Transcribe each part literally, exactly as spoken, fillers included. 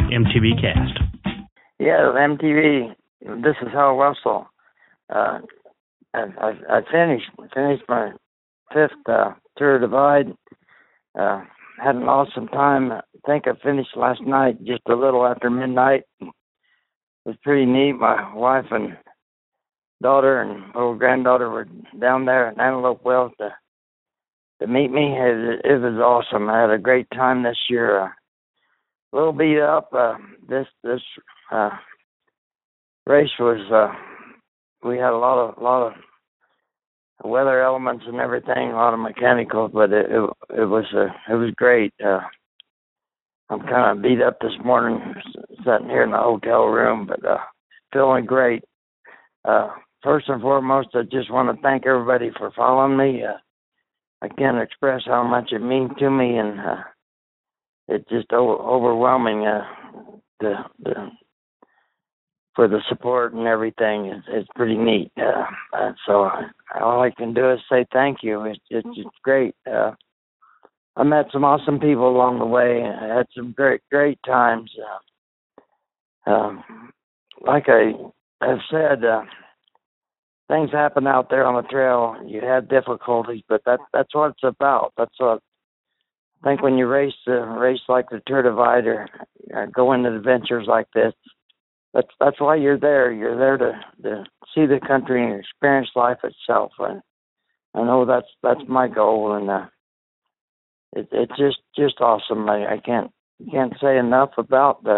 M T V Cast. Yeah, M T V. This is Hal Russell. Uh, I, I, I finished finished my fifth uh, Tour Divide. Uh, had an awesome time. I think I finished last night, just a little after midnight. It was pretty neat. My wife and daughter and little granddaughter were down there in Antelope Wells to to meet me. It, it was awesome. I had a great time this year. Uh, a little beat up. Uh, this this uh, race was. Uh, we had a lot of lot of weather elements and everything, a lot of mechanicals, but it it, it was uh, it was great. Uh, I'm kind of beat up this morning, sitting here in the hotel room, but uh, feeling great. Uh, first and foremost, I just want to thank everybody for following me. Uh, I can't express how much it means to me, and uh, it's just o- overwhelming. Uh, the the for the support and everything. It's, it's pretty neat. Uh, uh, so I, all I can do is say thank you. It's it's, it's great. Uh, I met some awesome people along the way. I had some great great times. Uh, um, like I have said, uh, things happen out there on the trail. You have difficulties, but that that's what it's about. That's what I think when you race a race like the Tour Divide or uh, go into adventures like this. That's that's why you're there. You're there to, to see the country and experience life itself. And I know that's that's my goal, and uh, it, it's just just awesome. I, I can't can't say enough about the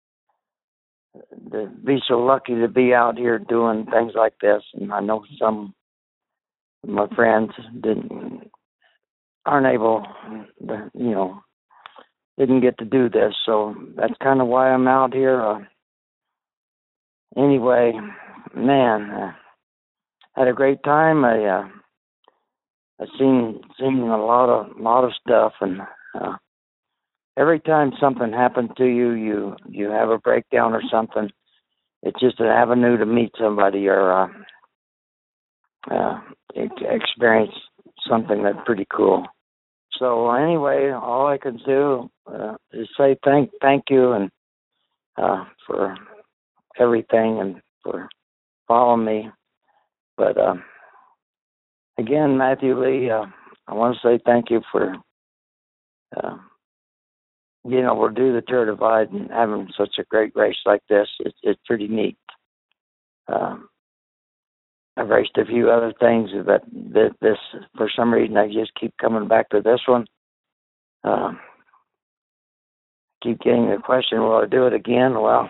the be so lucky to be out here doing things like this. And I know some of my friends didn't aren't able, to, you know, didn't get to do this. So that's kind of why I'm out here. Uh, anyway, man. Uh, Had a great time. I uh, I seen seen a lot of lot of stuff, and uh, every time something happens to you, you you have a breakdown or something. It's just an avenue to meet somebody or uh, uh, experience something that's pretty cool. So anyway, all I can do uh, is say thank thank you and uh, for everything and for following me. But uh, again, Matthew Lee, uh, I want to say thank you for uh, being able to do the Tour Divide and having such a great race like this. It's it's pretty neat. Um, I've raced a few other things, but that this for some reason I just keep coming back to this one. Um, keep getting the question, will I do it again? Well,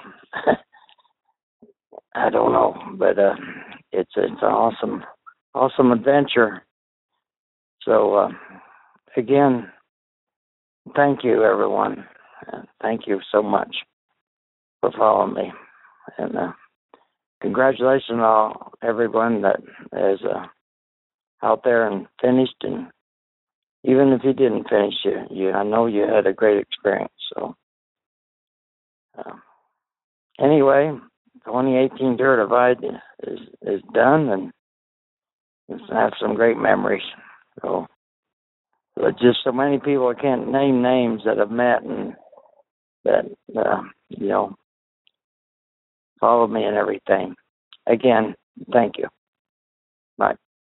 I don't know, but uh, it's it's an awesome awesome adventure. So uh, again, thank you everyone. Uh, thank you so much for following me, and uh, congratulations on all, everyone that is uh, out there and finished. And even if you didn't finish, you, you I know you had a great experience. So uh, anyway, twenty eighteen Tour Divide is is done, and it's have some great memories. So there's just so many people I can't name names that I've met and that uh, you know followed me and everything. Again, thank you. Bye.